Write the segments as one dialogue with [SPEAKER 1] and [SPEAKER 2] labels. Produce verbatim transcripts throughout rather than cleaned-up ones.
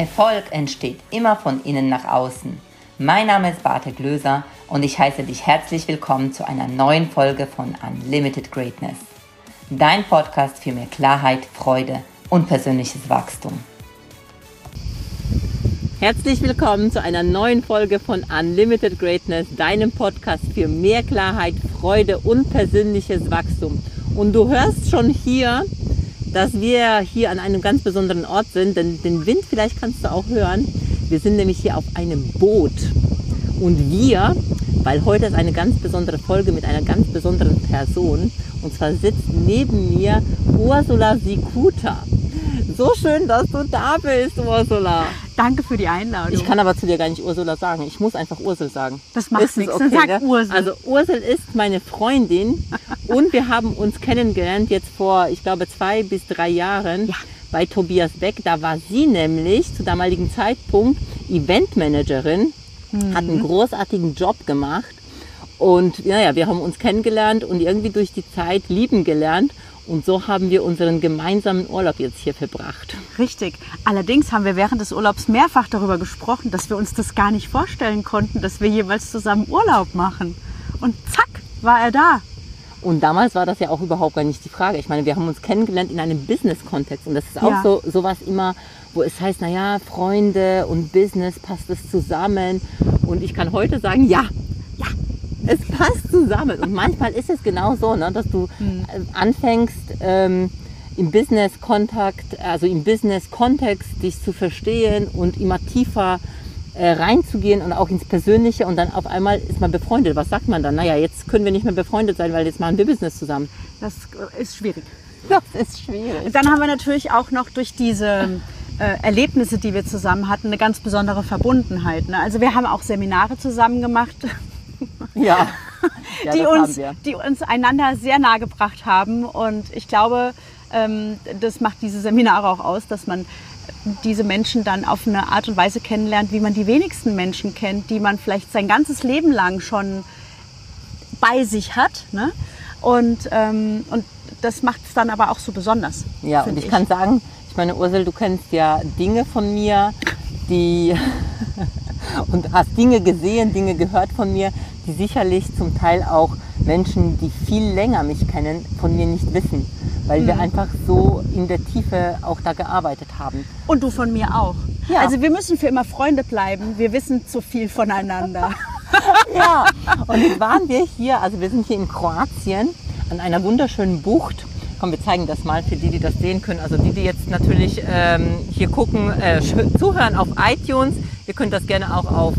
[SPEAKER 1] Erfolg entsteht immer von innen nach außen. Mein Name ist Barte Glöser und ich heiße dich herzlich willkommen zu einer neuen Folge von Unlimited Greatness. Dein Podcast für mehr Klarheit, Freude und persönliches Wachstum.
[SPEAKER 2] Herzlich willkommen zu einer neuen Folge von Unlimited Greatness, deinem Podcast für mehr Klarheit, Freude und persönliches Wachstum. Und du hörst schon hier, dass wir hier an einem ganz besonderen Ort sind, denn den Wind vielleicht kannst du auch hören. Wir sind nämlich hier auf einem Boot und wir, weil heute ist eine ganz besondere Folge mit einer ganz besonderen Person, und zwar sitzt neben mir Ursula Sikuta. So schön, dass du da bist, Ursula.
[SPEAKER 3] Danke für die Einladung.
[SPEAKER 2] Ich kann aber zu dir gar nicht Ursula sagen. Ich muss einfach Ursel sagen.
[SPEAKER 3] Das macht nichts.
[SPEAKER 2] Okay,
[SPEAKER 3] Sag
[SPEAKER 2] ne?
[SPEAKER 3] Ursel.
[SPEAKER 2] Also Ursel ist meine Freundin und wir haben uns kennengelernt jetzt vor, ich glaube, zwei bis drei Jahren
[SPEAKER 3] ja.
[SPEAKER 2] bei Tobias Beck. Da war sie nämlich zu damaligen Zeitpunkt Eventmanagerin, mhm. hat einen großartigen Job gemacht und naja, wir haben uns kennengelernt und irgendwie durch die Zeit lieben gelernt. Und so haben wir unseren gemeinsamen Urlaub jetzt hier verbracht.
[SPEAKER 3] Richtig. Allerdings haben wir während des Urlaubs mehrfach darüber gesprochen, dass wir uns das gar nicht vorstellen konnten, dass wir jeweils zusammen Urlaub machen. Und zack, war er da.
[SPEAKER 2] Und damals war das ja auch überhaupt gar nicht die Frage. Ich meine, wir haben uns kennengelernt in einem Business-Kontext. Und das ist auch
[SPEAKER 3] ja.
[SPEAKER 2] so sowas immer, wo es heißt, naja, Freunde und Business, passt es zusammen? Und ich kann heute sagen, ja, ja. Es passt zusammen und manchmal ist es genau so, ne, dass du mhm. anfängst ähm, im Business-Kontakt, also im Business-Kontext dich zu verstehen und immer tiefer äh, reinzugehen und auch ins Persönliche und dann auf einmal ist man befreundet. Was sagt man dann? Naja, jetzt können wir nicht mehr befreundet sein, weil jetzt machen wir Business zusammen.
[SPEAKER 3] Das ist schwierig.
[SPEAKER 2] Das ist schwierig.
[SPEAKER 3] Dann haben wir natürlich auch noch durch diese äh, Erlebnisse, die wir zusammen hatten, eine ganz besondere Verbundenheit. Ne? Also wir haben auch Seminare zusammen gemacht.
[SPEAKER 2] Ja, ja
[SPEAKER 3] die,
[SPEAKER 2] das
[SPEAKER 3] uns,
[SPEAKER 2] haben wir.
[SPEAKER 3] die uns einander sehr nahe gebracht haben. Und ich glaube, ähm, das macht diese Seminare auch aus, dass man diese Menschen dann auf eine Art und Weise kennenlernt, wie man die wenigsten Menschen kennt, die man vielleicht sein ganzes Leben lang schon bei sich hat. Ne? Und, ähm, und das macht es dann aber auch so besonders.
[SPEAKER 2] Ja, und ich, ich kann sagen, ich meine, Ursel, du kennst ja Dinge von mir, die... und hast Dinge gesehen, Dinge gehört von mir, die sicherlich zum Teil auch Menschen, die viel länger mich kennen, von mir nicht wissen, weil mhm. wir einfach so in der Tiefe auch da gearbeitet haben.
[SPEAKER 3] Und du von mir auch.
[SPEAKER 2] Ja.
[SPEAKER 3] Also wir müssen für immer Freunde bleiben, wir wissen zu viel voneinander.
[SPEAKER 2] Ja, und jetzt waren wir hier, also wir sind hier in Kroatien an einer wunderschönen Bucht. Komm, wir zeigen das mal für die, die das sehen können. Also die, die jetzt natürlich ähm, hier gucken, äh, zuhören auf iTunes. Ihr könnt das gerne auch auf,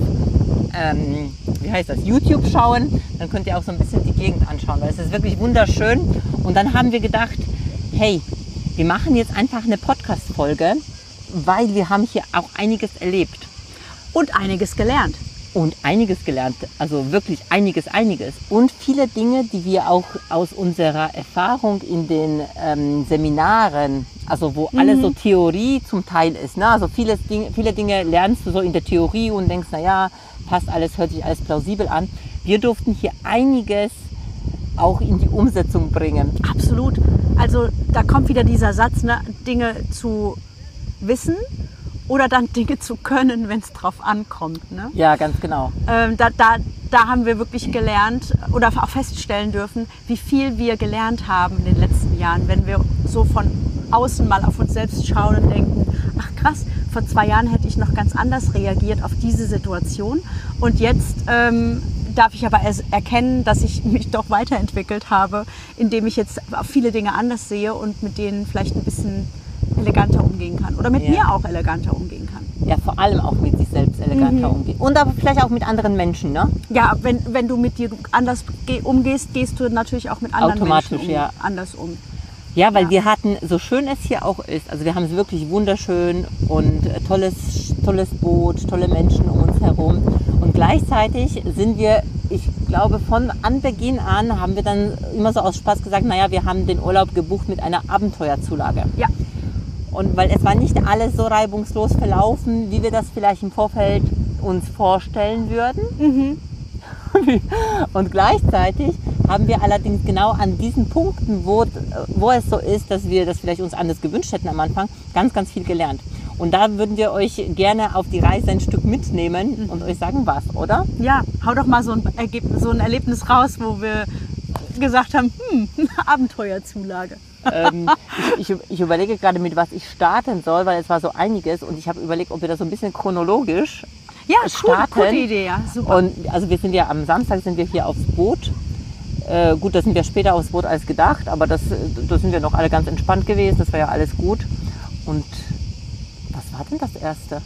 [SPEAKER 2] ähm, wie heißt das, YouTube schauen. Dann könnt ihr auch so ein bisschen die Gegend anschauen, weil es ist wirklich wunderschön. Und dann haben wir gedacht, hey, wir machen jetzt einfach eine Podcast-Folge, weil wir haben hier auch einiges erlebt.
[SPEAKER 3] Und einiges gelernt.
[SPEAKER 2] Und einiges gelernt, also wirklich einiges, einiges. Und viele Dinge, die wir auch aus unserer Erfahrung in den ähm, Seminaren, also wo mhm. alles so Theorie zum Teil ist, ne? Also vieles Ding, viele Dinge lernst du so in der Theorie und denkst, naja, passt alles, hört sich alles plausibel an. Wir durften hier einiges auch in die Umsetzung bringen.
[SPEAKER 3] Absolut. Also da kommt wieder dieser Satz, ne? Dinge zu wissen, oder dann Dinge zu können, wenn es drauf ankommt. Ne?
[SPEAKER 2] Ja, ganz genau.
[SPEAKER 3] Ähm, da, da, da haben wir wirklich gelernt oder auch feststellen dürfen, wie viel wir gelernt haben in den letzten Jahren, wenn wir so von außen mal auf uns selbst schauen und denken, ach krass, vor zwei Jahren hätte ich noch ganz anders reagiert auf diese Situation und jetzt ähm, darf ich aber erkennen, dass ich mich doch weiterentwickelt habe, indem ich jetzt auf viele Dinge anders sehe und mit denen vielleicht ein bisschen eleganter umgehen kann oder mit ja. mir auch eleganter umgehen kann.
[SPEAKER 2] Ja, vor allem auch mit sich selbst eleganter mhm. umgehen. Und aber vielleicht auch mit anderen Menschen, ne?
[SPEAKER 3] Ja, wenn, wenn du mit dir anders umgehst, gehst du natürlich auch mit anderen
[SPEAKER 2] Automatisch,
[SPEAKER 3] Menschen um,
[SPEAKER 2] ja.
[SPEAKER 3] anders um.
[SPEAKER 2] Ja, weil
[SPEAKER 3] ja.
[SPEAKER 2] wir hatten, so schön es hier auch ist, also wir haben es wirklich wunderschön und tolles, tolles Boot, tolle Menschen um uns herum. Und gleichzeitig sind wir, ich glaube, von Anbeginn an haben wir dann immer so aus Spaß gesagt, naja, wir haben den Urlaub gebucht mit einer Abenteuerzulage.
[SPEAKER 3] Ja.
[SPEAKER 2] Und weil es war nicht alles so reibungslos verlaufen, wie wir das vielleicht im Vorfeld uns vorstellen würden. Mhm. Und gleichzeitig haben wir allerdings genau an diesen Punkten, wo, wo es so ist, dass wir das vielleicht uns anders gewünscht hätten am Anfang, ganz, ganz viel gelernt. Und da würden wir euch gerne auf die Reise ein Stück mitnehmen und euch sagen, was, oder?
[SPEAKER 3] Ja, hau doch mal so ein, Ergebnis, so ein Erlebnis raus, wo wir gesagt haben, hm, Abenteuerzulage.
[SPEAKER 2] ähm, ich, ich, ich überlege gerade, mit was ich starten soll, weil es war so einiges und ich habe überlegt, ob wir das so ein bisschen chronologisch
[SPEAKER 3] Ja,
[SPEAKER 2] starten.
[SPEAKER 3] Cool, gute Idee, ja, super.
[SPEAKER 2] Und also wir sind ja am Samstag sind wir hier aufs Boot. Äh, gut, da sind wir später aufs Boot als gedacht, aber das, da sind wir noch alle ganz entspannt gewesen, das war ja alles gut. Und was war denn das Erste?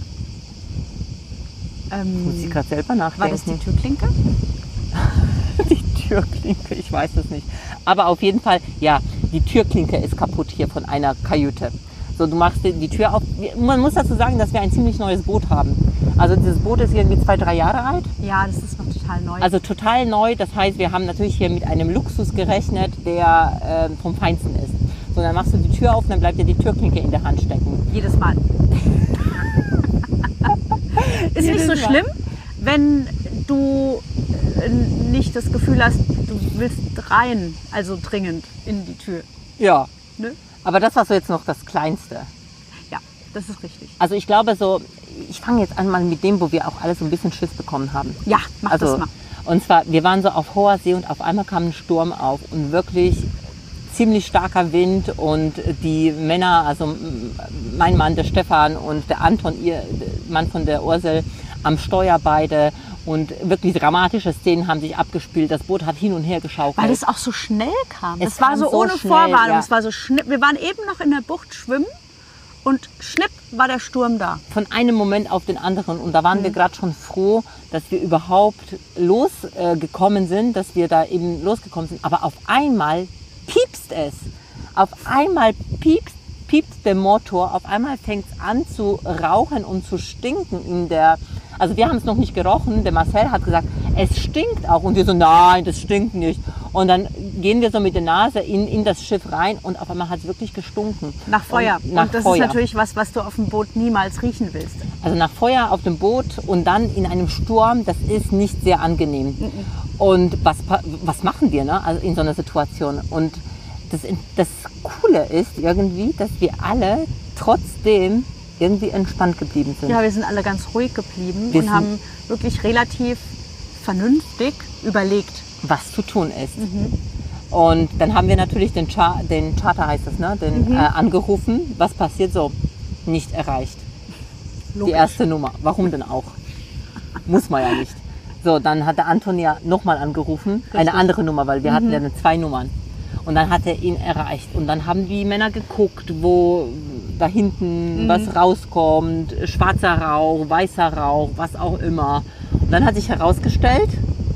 [SPEAKER 3] ähm,
[SPEAKER 2] Muss ich gerade selber nachdenken.
[SPEAKER 3] war das die Türklinke?
[SPEAKER 2] Die Türklinke, ich weiß es nicht. Aber auf jeden Fall, ja, die Türklinke ist kaputt hier von einer Kajüte. So, du machst die, die Tür auf. Man muss dazu sagen, dass wir ein ziemlich neues Boot haben. Also dieses Boot ist irgendwie zwei, drei Jahre alt.
[SPEAKER 3] Ja, das ist noch total neu.
[SPEAKER 2] Also total neu. Das heißt, wir haben natürlich hier mit einem Luxus gerechnet, der äh, vom Feinsten ist. So, dann machst du die Tür auf und dann bleibt dir die Türklinke in der Hand stecken.
[SPEAKER 3] Jedes Mal. Ist nicht so schlimm, wenn du äh, nicht das Gefühl hast, du willst rein, also dringend in die Tür.
[SPEAKER 2] Ja.
[SPEAKER 3] Ne?
[SPEAKER 2] Aber das war so jetzt noch das Kleinste.
[SPEAKER 3] Ja, das ist richtig.
[SPEAKER 2] Also ich glaube so, ich fange jetzt an mal mit dem, wo wir auch alle so ein bisschen Schiss bekommen haben.
[SPEAKER 3] Ja, mach
[SPEAKER 2] also,
[SPEAKER 3] das mal.
[SPEAKER 2] Und zwar, wir waren so auf hoher See und auf einmal kam ein Sturm auf und wirklich ziemlich starker Wind und die Männer, also mein Mann, der Stefan und der Anton, ihr Mann von der Ursel, am Steuer beide und wirklich dramatische Szenen haben sich abgespielt. Das Boot hat hin und her geschaukelt.
[SPEAKER 3] Weil es auch so schnell kam.
[SPEAKER 2] Es
[SPEAKER 3] Es war
[SPEAKER 2] kam
[SPEAKER 3] so
[SPEAKER 2] so
[SPEAKER 3] ohne
[SPEAKER 2] schnell,
[SPEAKER 3] Vorwarnung.
[SPEAKER 2] ja.
[SPEAKER 3] Es war so schnipp. Wir waren eben noch in der Bucht schwimmen und schnipp war der Sturm da.
[SPEAKER 2] Von einem Moment auf den anderen. Und da waren wir gerade schon froh, dass wir überhaupt losgekommen sind, dass wir da eben losgekommen sind. Aber auf einmal piepst es. Auf einmal piepst, piepst der Motor. Auf einmal fängt es an zu rauchen und zu stinken in der... Also wir haben es noch nicht gerochen. Der Marcel hat gesagt, es stinkt auch. Und wir so, nein, das stinkt nicht. Und dann gehen wir so mit der Nase in, in das Schiff rein und auf einmal hat es wirklich gestunken.
[SPEAKER 3] Nach Feuer.
[SPEAKER 2] Und, nach
[SPEAKER 3] und das
[SPEAKER 2] Feuer.
[SPEAKER 3] ist natürlich was, was du auf dem Boot niemals riechen willst.
[SPEAKER 2] Also nach Feuer auf dem Boot und dann in einem Sturm, das ist nicht sehr angenehm. Und was, was machen wir, ne? Also in so einer Situation? Und das, das Coole ist irgendwie, dass wir alle trotzdem irgendwie entspannt geblieben sind.
[SPEAKER 3] Ja, wir sind alle ganz ruhig geblieben
[SPEAKER 2] Wir
[SPEAKER 3] und
[SPEAKER 2] sind-
[SPEAKER 3] haben wirklich relativ vernünftig überlegt.
[SPEAKER 2] was zu tun ist. Und dann haben wir natürlich den, Char den Charter, heißt es, ne? den, äh, angerufen. Was passiert so? Nicht erreicht. Die
[SPEAKER 3] Logisch.
[SPEAKER 2] erste Nummer. Warum denn auch? Muss man ja nicht. So, dann hat der Anton ja nochmal angerufen. Eine andere Nummer, weil wir hatten ja eine zwei Nummern. Und dann hat er ihn erreicht. Und dann haben die Männer geguckt, wo da hinten was rauskommt. Schwarzer Rauch, weißer Rauch, was auch immer. Und dann hat sich herausgestellt,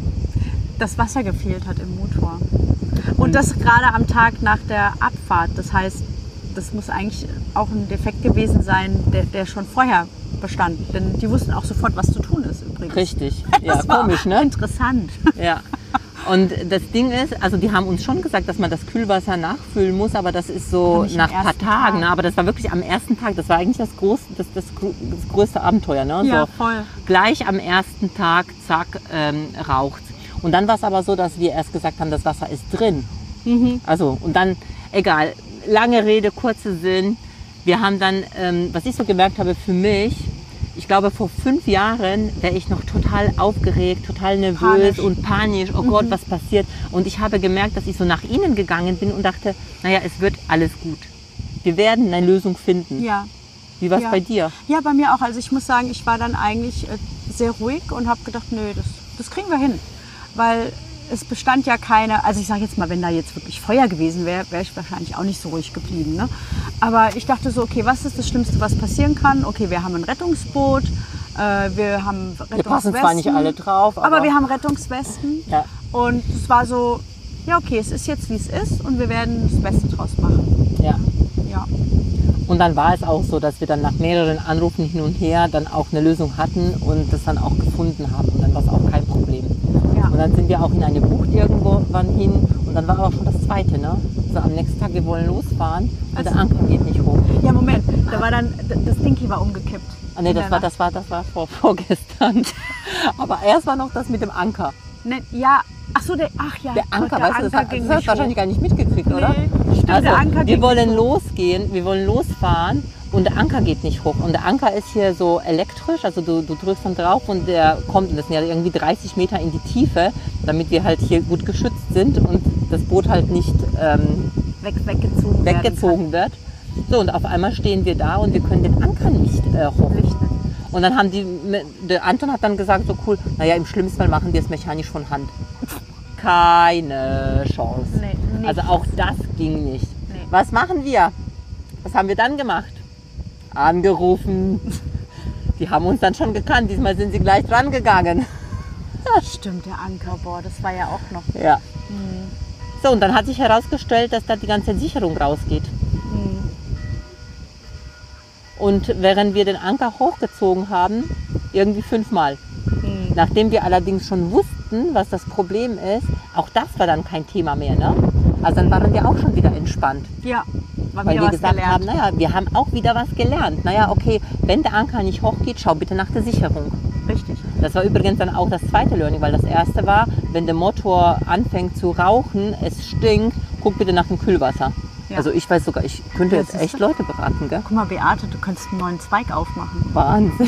[SPEAKER 3] Das Wasser gefehlt hat im Motor. Und das gerade am Tag nach der Abfahrt. Das heißt, das muss eigentlich auch ein Defekt gewesen sein, der, der schon vorher bestand. Denn die wussten auch sofort, was zu tun ist übrigens.
[SPEAKER 2] richtig. Ja,
[SPEAKER 3] Das war
[SPEAKER 2] komisch, ne?
[SPEAKER 3] Interessant.
[SPEAKER 2] Ja. Und das Ding ist, also die haben uns schon gesagt, dass man das Kühlwasser nachfüllen muss, aber das ist so
[SPEAKER 3] Aber nicht am
[SPEAKER 2] nach ein paar
[SPEAKER 3] ersten
[SPEAKER 2] Tagen.
[SPEAKER 3] Tag.
[SPEAKER 2] Ne? Aber das war wirklich am ersten Tag, das war eigentlich das, groß, das, das, grö- das größte Abenteuer. Ne?
[SPEAKER 3] Ja,
[SPEAKER 2] so,
[SPEAKER 3] voll.
[SPEAKER 2] Gleich am ersten Tag, zack, ähm, raucht's. Und dann war es aber so, dass wir erst gesagt haben, das Wasser ist drin.
[SPEAKER 3] Mhm.
[SPEAKER 2] Also, und dann, egal, lange Rede, kurzer Sinn. Wir haben dann, ähm, was ich so gemerkt habe für mich, ich glaube, vor fünf Jahren wäre ich noch total aufgeregt, total nervös
[SPEAKER 3] Panisch.
[SPEAKER 2] und panisch. Oh Gott, was passiert? Und ich habe gemerkt, dass ich so nach innen gegangen bin und dachte, naja, es wird alles gut. Wir werden eine Lösung finden.
[SPEAKER 3] Ja.
[SPEAKER 2] Wie war es
[SPEAKER 3] Ja.
[SPEAKER 2] bei dir?
[SPEAKER 3] Ja, bei mir auch. Also ich muss sagen, ich war dann eigentlich äh, sehr ruhig und habe gedacht, nö, das, das kriegen wir hin. Weil es bestand ja keine, also ich sage jetzt mal, wenn da jetzt wirklich Feuer gewesen wäre, wäre ich wahrscheinlich auch nicht so ruhig geblieben. Ne? Aber ich dachte so, okay, was ist das Schlimmste, was passieren kann? Okay, wir haben ein Rettungsboot, äh, wir haben Rettungswesten.
[SPEAKER 2] Wir passen zwar nicht alle drauf, aber,
[SPEAKER 3] aber wir haben Rettungswesten.
[SPEAKER 2] Ja.
[SPEAKER 3] Und es war so, ja okay, es ist jetzt wie es ist und wir werden das Beste draus machen.
[SPEAKER 2] Ja.
[SPEAKER 3] Ja.
[SPEAKER 2] Und dann war es auch so, dass wir dann nach mehreren Anrufen hin und her dann auch eine Lösung hatten und das dann auch gefunden haben. Und dann war es auch kein Problem.
[SPEAKER 3] Ja.
[SPEAKER 2] Und dann sind wir auch in eine Bucht irgendwann hin und dann war auch schon das Zweite, ne? So am nächsten Tag, wir wollen losfahren und
[SPEAKER 3] Also-
[SPEAKER 2] der Anker geht nicht hoch.
[SPEAKER 3] Ja, Moment, da war dann, das Dinky war umgekippt.
[SPEAKER 2] Ah, nee,
[SPEAKER 3] In
[SPEAKER 2] das
[SPEAKER 3] der
[SPEAKER 2] war,
[SPEAKER 3] Nacht.
[SPEAKER 2] das war, das war vor, vorgestern. Aber erst war noch das mit dem Anker.
[SPEAKER 3] Ne, ja, ach so, der, ach ja,
[SPEAKER 2] Der Anker, weißt du, das, hat-
[SPEAKER 3] ging
[SPEAKER 2] das hast
[SPEAKER 3] nicht
[SPEAKER 2] du wahrscheinlich
[SPEAKER 3] hoch.
[SPEAKER 2] gar nicht mitgekriegt, oder?
[SPEAKER 3] Nee, stimmt,
[SPEAKER 2] Also,
[SPEAKER 3] der Anker
[SPEAKER 2] wir
[SPEAKER 3] ging
[SPEAKER 2] wollen
[SPEAKER 3] nicht hoch.
[SPEAKER 2] losgehen, wir wollen losfahren und der Anker geht nicht hoch. Und der Anker ist hier so elektrisch, also du, du drückst dann drauf und der kommt, und das sind ja irgendwie dreißig Meter in die Tiefe, damit wir halt hier gut geschützt sind und das Boot halt nicht ähm,
[SPEAKER 3] Weg, weggezogen,
[SPEAKER 2] weggezogen wird. So, und auf einmal stehen wir da und wir können den Anker nicht äh, hochrichten. Und dann haben die, der Anton hat dann gesagt, so cool, naja, im schlimmsten Fall machen wir es mechanisch von Hand. Keine Chance.
[SPEAKER 3] Nee, nicht.
[SPEAKER 2] Also auch das ging nicht.
[SPEAKER 3] Nee.
[SPEAKER 2] Was machen wir? Was haben wir dann gemacht? Angerufen. Die haben uns dann schon gekannt. Diesmal sind sie gleich dran gegangen.
[SPEAKER 3] Stimmt, der Anker, boah, das war ja auch noch.
[SPEAKER 2] Ja.
[SPEAKER 3] Hm.
[SPEAKER 2] So, und dann hat sich herausgestellt, dass da die ganze Sicherung rausgeht.
[SPEAKER 3] Hm.
[SPEAKER 2] Und während wir den Anker hochgezogen haben, irgendwie fünfmal.
[SPEAKER 3] Hm.
[SPEAKER 2] Nachdem wir allerdings schon wussten, was das Problem ist, auch das war dann kein Thema mehr. Ne? Also dann waren wir auch schon wieder entspannt.
[SPEAKER 3] Ja, war
[SPEAKER 2] Weil
[SPEAKER 3] wieder
[SPEAKER 2] wir
[SPEAKER 3] was
[SPEAKER 2] gesagt
[SPEAKER 3] gelernt.
[SPEAKER 2] haben, naja, wir haben auch wieder was gelernt. Naja, okay, wenn der Anker nicht hochgeht, schau bitte nach der Sicherung.
[SPEAKER 3] Richtig.
[SPEAKER 2] Das war übrigens dann auch das zweite Learning, weil das erste war, wenn der Motor anfängt zu rauchen, es stinkt, guck bitte nach dem Kühlwasser.
[SPEAKER 3] Ja.
[SPEAKER 2] Also ich weiß sogar, ich könnte
[SPEAKER 3] Ja,
[SPEAKER 2] jetzt
[SPEAKER 3] siehst
[SPEAKER 2] echt
[SPEAKER 3] du?
[SPEAKER 2] Leute beraten, gell?
[SPEAKER 3] Guck mal, Beate, du könntest einen neuen Zweig aufmachen.
[SPEAKER 2] Wahnsinn.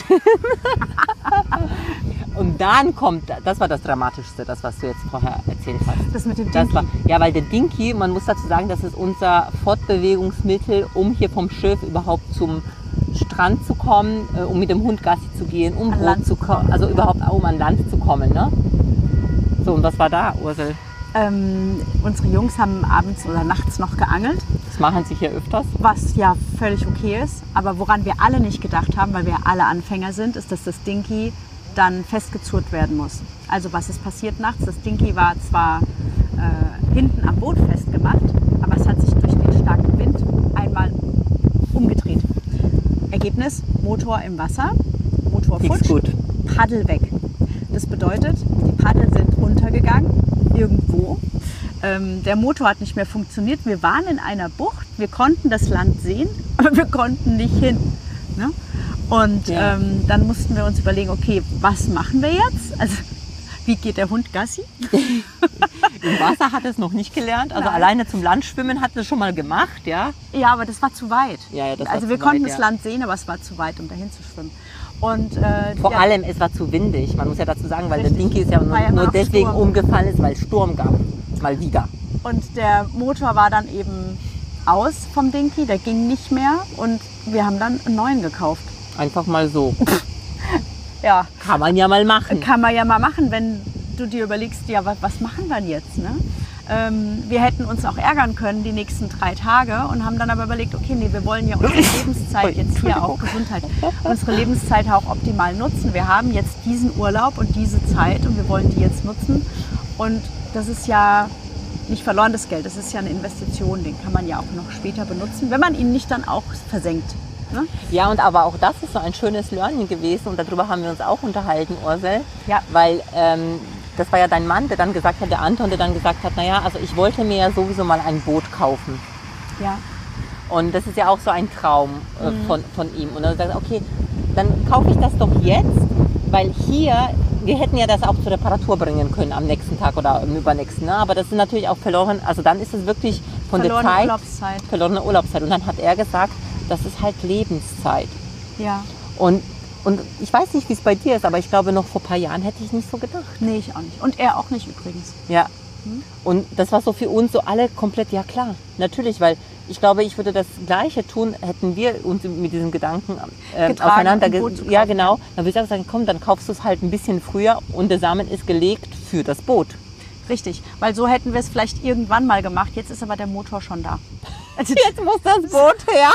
[SPEAKER 2] Und dann kommt, das war das Dramatischste, das, was du jetzt vorher erzählt hast.
[SPEAKER 3] Das mit dem
[SPEAKER 2] Das
[SPEAKER 3] Dinky.
[SPEAKER 2] war, ja, weil der Dinky, man muss dazu sagen, das ist unser Fortbewegungsmittel, um hier vom Schiff überhaupt zum Strand zu kommen, äh, um mit dem Hund Gassi zu gehen, um
[SPEAKER 3] An
[SPEAKER 2] Brot
[SPEAKER 3] Land
[SPEAKER 2] zu kommen, also überhaupt auch um an Land zu kommen. Ne? So, und was war da, Ursel?
[SPEAKER 3] Ähm, unsere Jungs haben abends oder nachts noch geangelt,
[SPEAKER 2] Das machen sie hier öfters.
[SPEAKER 3] was ja völlig okay ist. Aber woran wir alle nicht gedacht haben, weil wir alle Anfänger sind, ist, dass das Dinky dann festgezurrt werden muss. Also was ist passiert nachts? Das Dinky war zwar äh, hinten am Boot festgemacht, aber es hat sich durch den starken Wind einmal umgedreht. Ergebnis, Motor im Wasser, Motor
[SPEAKER 2] Nichts
[SPEAKER 3] futsch,
[SPEAKER 2] gut.
[SPEAKER 3] Paddel weg. Das bedeutet, die Paddel sind runtergegangen, irgendwo. Ähm, der Motor hat nicht mehr funktioniert. Wir waren in einer Bucht, wir konnten das Land sehen, aber wir konnten nicht hin. Ne? Und
[SPEAKER 2] Ja.
[SPEAKER 3] ähm, dann mussten wir uns überlegen, okay, was machen wir jetzt? Also, wie geht der Hund Gassi?
[SPEAKER 2] Im Wasser hat es noch nicht gelernt, also
[SPEAKER 3] Nein.
[SPEAKER 2] alleine zum Landschwimmen hat es schon mal gemacht, ja.
[SPEAKER 3] Ja, aber das war zu weit.
[SPEAKER 2] Ja, ja, das war
[SPEAKER 3] also
[SPEAKER 2] zu
[SPEAKER 3] wir
[SPEAKER 2] weit,
[SPEAKER 3] konnten
[SPEAKER 2] ja.
[SPEAKER 3] das Land sehen, aber es war zu weit, um dahin zu schwimmen. Und, äh,
[SPEAKER 2] Vor
[SPEAKER 3] ja,
[SPEAKER 2] allem, es war zu windig. Man muss ja dazu sagen, weil
[SPEAKER 3] Richtig.
[SPEAKER 2] der Dinky ist ja nur,
[SPEAKER 3] War ja immer
[SPEAKER 2] nur
[SPEAKER 3] noch
[SPEAKER 2] deswegen
[SPEAKER 3] Sturm.
[SPEAKER 2] umgefallen ist, weil es Sturm gab. Mal wieder.
[SPEAKER 3] Und der Motor war dann eben aus vom Dinky, der ging nicht mehr und wir haben dann einen neuen gekauft.
[SPEAKER 2] Einfach mal so.
[SPEAKER 3] Ja,
[SPEAKER 2] Kann man ja mal machen.
[SPEAKER 3] kann man ja mal machen, wenn du dir überlegst, ja, was, was machen wir denn jetzt? Ne? Ähm, wir hätten uns auch ärgern können die nächsten drei Tage und haben dann aber überlegt, okay, nee, wir wollen ja unsere Lebenszeit jetzt hier auch, Gesundheit, unsere Lebenszeit auch optimal nutzen. Wir haben jetzt diesen Urlaub und diese Zeit und wir wollen die jetzt nutzen. Und das ist ja nicht verlorenes Geld, das ist ja eine Investition, den kann man ja auch noch später benutzen, wenn man ihn nicht dann auch versenkt. Ne?
[SPEAKER 2] Ja, und aber auch das ist so ein schönes Learning gewesen und darüber haben wir uns auch unterhalten, Ursel.
[SPEAKER 3] Ja.
[SPEAKER 2] Weil ähm, das war ja dein Mann, der dann gesagt hat, der Anton, der dann gesagt hat, naja, also ich wollte mir ja sowieso mal ein Boot kaufen.
[SPEAKER 3] Ja.
[SPEAKER 2] Und das ist ja auch so ein Traum äh,
[SPEAKER 3] Mhm.
[SPEAKER 2] von, von ihm. Und dann sagt er, okay, dann kaufe ich das doch jetzt, weil hier, wir hätten ja das auch zur Reparatur bringen können am nächsten Tag oder am übernächsten. Ne? Aber das ist natürlich auch verloren, also dann ist es wirklich von
[SPEAKER 3] Verlorene
[SPEAKER 2] der Zeit,
[SPEAKER 3] Urlaubszeit.
[SPEAKER 2] verlorene Urlaubszeit. Und dann hat er gesagt, das ist halt Lebenszeit.
[SPEAKER 3] Ja.
[SPEAKER 2] Und, und ich weiß nicht, wie es bei dir ist, aber ich glaube, noch vor ein paar Jahren hätte ich nicht so gedacht.
[SPEAKER 3] Nee, ich auch nicht. Und er auch nicht übrigens.
[SPEAKER 2] Ja. Und das war so für uns so alle komplett, ja klar, natürlich, weil ich glaube, ich würde das Gleiche tun, hätten wir uns mit diesem Gedanken äh,
[SPEAKER 3] Getragen,
[SPEAKER 2] aufeinander
[SPEAKER 3] ein
[SPEAKER 2] ge-
[SPEAKER 3] Boot zu
[SPEAKER 2] Ja,
[SPEAKER 3] kaufen.
[SPEAKER 2] genau. Dann würde ich sagen, komm, dann kaufst du es halt ein bisschen früher und der Samen ist gelegt für das Boot.
[SPEAKER 3] Richtig, weil so hätten wir es vielleicht irgendwann mal gemacht. Jetzt ist aber der Motor schon da. Also,
[SPEAKER 2] Jetzt muss das Boot her.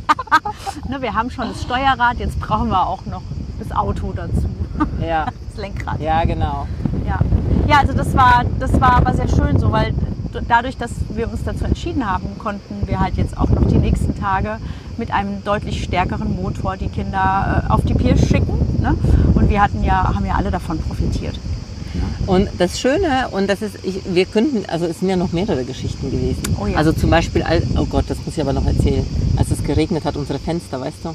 [SPEAKER 3] ne, wir haben schon das Steuerrad, jetzt brauchen wir auch noch das Auto dazu.
[SPEAKER 2] Ja,
[SPEAKER 3] Das Lenkrad.
[SPEAKER 2] ja, genau.
[SPEAKER 3] Ja, ja, also das war, das war aber sehr schön so, weil d- dadurch, dass wir uns dazu entschieden haben, konnten wir halt jetzt auch noch die nächsten Tage mit einem deutlich stärkeren Motor die Kinder äh, auf die Pier schicken. Ne? Und wir hatten ja, haben ja alle davon profitiert.
[SPEAKER 2] Und das Schöne, und das ist, ich, wir könnten, also es sind ja noch mehrere Geschichten gewesen.
[SPEAKER 3] Oh ja.
[SPEAKER 2] Also zum Beispiel, als- oh Gott, das muss ich aber noch erzählen, als es geregnet hat, unsere Fenster, weißt du?